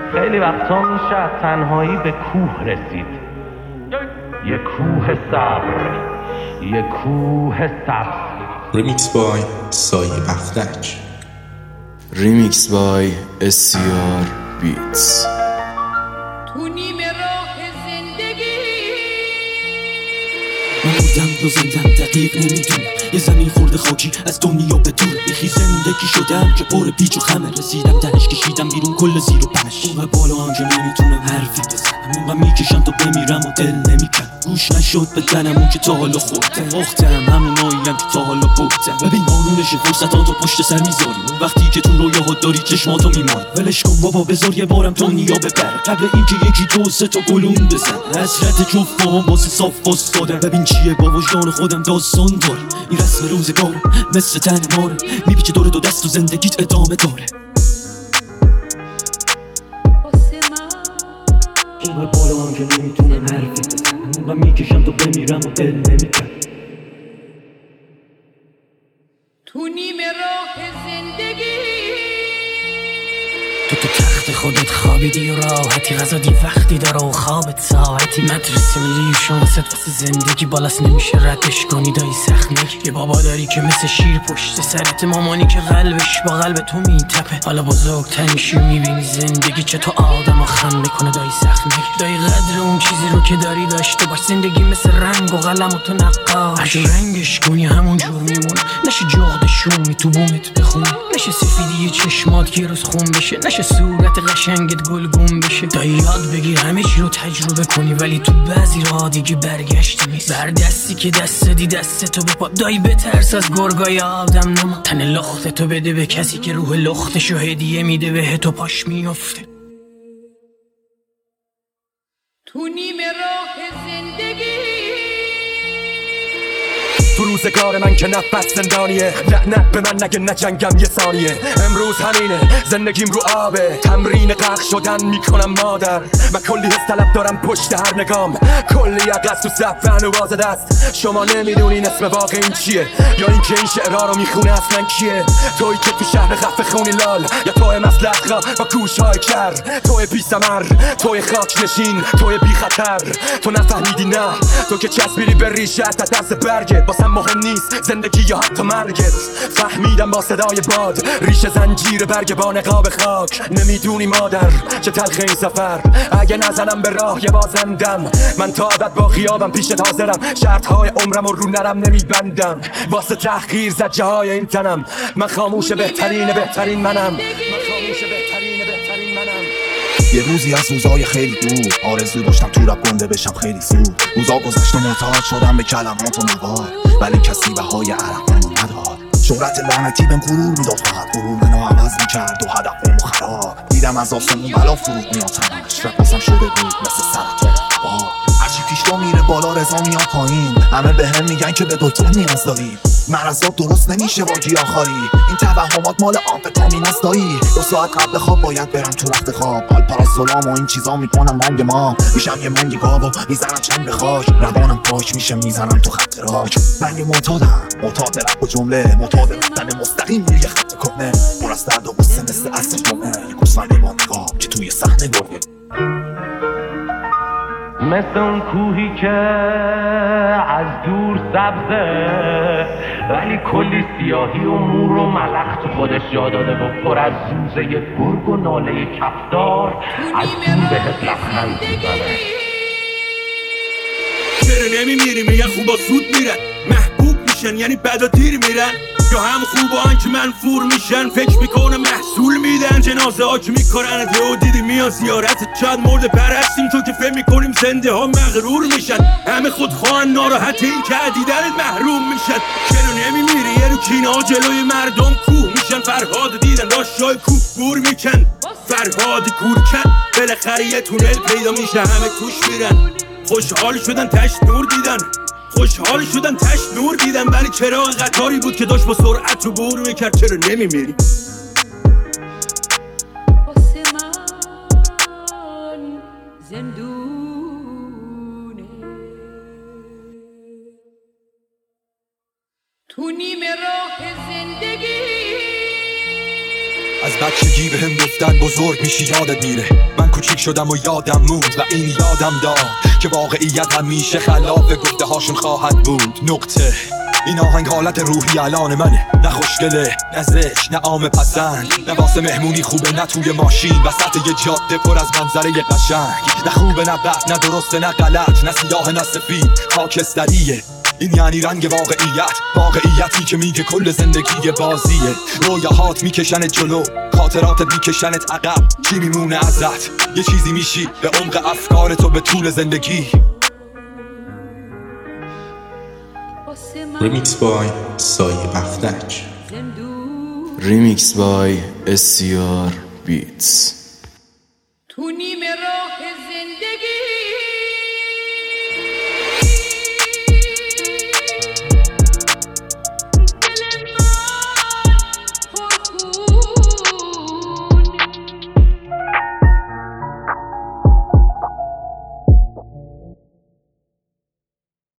خیلی وقتا میشه از تنهایی به کوه رسید، یه کوه صبر، یه کوه سبز. ریمیکس بای سایه بختک، ریمیکس بای SCR بیتس. تو نیمه راه زندگی من بودم یا زندم دقیق نمیدونم، یه زمین خورده خاکی از دنیا به دور. یکی زندگی شدم که پر پیچ و خمه، رسیدم تهش کشیدم بیرون کل زیر و بمش. اون بالا آنجا نمیتونم حرفی بزنم، اونقدر میکشم تا بمیرم و دل نمیکنم. گوش نشد به دنم اون که تا حالا خوردم، اختم هموناییم که تا حالا بودم. ببین قانونش فرصتاتو پشت سر میذاریم، اون وقتی که تو رویاهات داری چشماتو میماری. ولش کن بابا بذار یه بارم دنیا ببر، قبل اینکه یکی دو سه تا گلون بزن. حسرت جفت با هم واسه صاف واسادم. ببین چیه با وجدان خودم داستان دارم، این رسم روزگاره مثل تن ماره، میپیچه دور دو دست و زندگیت ادامه داره. اون بالا هم که نمیتونم حرفی بزنم، اون میکشم تا بمیرم و دل نمیکنم. تو نیمه راه زندگی تو تخت خودت خوابیدی و راحتی، غذا دی وقتی داره و خوابت ساعتی. مدرسه میری شانست واسه زندگی بالاست نمیشه ردش کنی، دایی سخت نگی. یه بابا داری که مثل شیر پشت سرت، مامانی که قلبش با قلب تو میتپه. حالا بزرگتر میشی میبینی زندگی چه تو آدم خم میکنه، دایی سخت نگی. دایی قدر اون چیزی رو که داری داشته باش، زندگی مثل رنگ و قلم و تو نقاش. اگه رنگش کنی همون جور میمونه، نشه جغد شومی تو بومت بخونه، نشه سفیدی چشمات که روز خون بشه، نشه صورت قشنگت گلگون بشه. تا یاد بگیر همه چی رو تجربه کنی، ولی تو بعضی راه دیگه برگشتی نیست. بر دستی که دست دی دست تو بپا، دایی بترس از گرگای آدم نما. تن لخت تو بده به کسی که روح لختشو هدیه میده به تو پاش میافته. تو نیمه راه زندگی تو روزگار من که نفس زندانیه، لعنت به من نگه نجنگم یه ثانیه. امروز همینه زندگیم رو آبه، تمرین غرق شدن میکنم مادر. من کلی حس طلب دارم پشت هر نگام، کلی عقص تو صف هنوز دست. شما نمیدونین اسم واقع این چیه، یا این که این شعرها رو میخونه اصلا کیه. توی که تو شهر خفه خونی لال، یا توی مسلخا با کوشهای کر، توی بی ثمر، توی خاک نشین، توی بی خطر. تو نفهمیدی نه، تو که چسبیدی به ریشه تا دست برگت. واسم مهم نیست زندگی یا حتی مرگت، فهمیدم با صدای باد ریشه زنجیر برگ با نقاب خاک. نمیدونی مادر چه تلخ این سفر، اگه نزنم به راه یه بازندم. من تا ابد با خیابم پیشت حاضرم، شرطهای عمرم و رو نرم نمیبندم. واسه تحقیر زجه های این تنم، من خاموش بهترین منم. یه روزی از روزای خیلی دور، آرزو داشتم تو رپ گنده بشم خیلی زود. روزا گذشت و معتاد شدم به کلمات و نوار، ولی کسی بهای عرق منو نداد. شهرت لعنتی بهم غرور میداد، فقط غرور منو عوض میکرد و هدفمو خراب. دیدم از آسمون بلا فرود میاد تمامش، رقصم شده بود مثل سرطان. هرچی پیش تو میره بالا رضا میاد پایین، همه به هم میگن که به دکتر نیاز داری. مرضات درست نمیشه با گیاهخواری، این توهمات مال آمفتامین است دایی. 2 ساعت قبل خواب باید برم تو رخت خواب، حال پاراسولام و این چیزا میکنم رنگ ما. میشم یه منگی گاو و میزنم چنگ به خاک، روانم پاک میشه میزنم تو خط راک. من یه معتادم، معتاد رپ و جمله، معتاد رفتن مستقیم روی خط کهنه. پر از درد و غصه مثل عصر جمعه، یه گوسفند با نقاب که توی صحنه گرگه. مثل اون کوهی که از دور سبزه، ولی کلی سیاهی و مور و ملخ تو خودش جا داده و پر از زوزه گرگ و ناله کفتار از دور بهت لبخند میزنه. چرا نمیمیری؟ میگن خوبا زود میرن، محبوب میشن یعنی بدا دیر میرن، یا هم خوبان که منفور میشن فکر میکنه محصول میدن. جنازه ها که میکنن و دیدی میان زیارت، چند مورد پرستیم تو که فهم میکنیم زنده ها مغرور میشن. همه خودخواه ناراحت این که دیدنت محروم میشن. چرا نمیمیری؟ یه رو کینا جلوی مردم کوه میشن. فرهاد دیدن راشای کوه بور میکن، فرهاد کورکن. بالاخره یه تونل پیدا میشه همه توش میرن. خوشحال شدن تشت نور دیدن، خوشحال شدن تشت نور دیدن، ولی چراغ قطاری بود که داشت با سرعت رو بور میکرد. چرا نمیمیری؟ واسه من زندونه. تو نیمه راه زندگی از بچگی بهم گفتن بزرگ میشی یادت میره. من کوچیک شدم و یادم موند و این یادم داد که واقعیت همیشه خلاف گفته هاشون خواهد بود. نقطه. این آهنگ حالت روحی الان منه، نه خوشگله نه زشت نه عام پسند، نه واسه مهمونی خوبه نه توی ماشین وسط یه جاده پر از منظره قشنگ، نه خوبه نه بد نه درسته نه غلط، نه سیاه نه سفید خاکستریه. این یعنی رنگ واقعیتی که میگه کل زندگی بازیه. رویاهات میکشنت جلو، خاطراتت میکشنت عقب، چی میمونه ازت؟ یه چیزی میشی به عمق افکار تو به طول زندگی. ریمیکس بای سایه بختک. ریمیکس بای SCR بیتس. تو نیم راه زندگی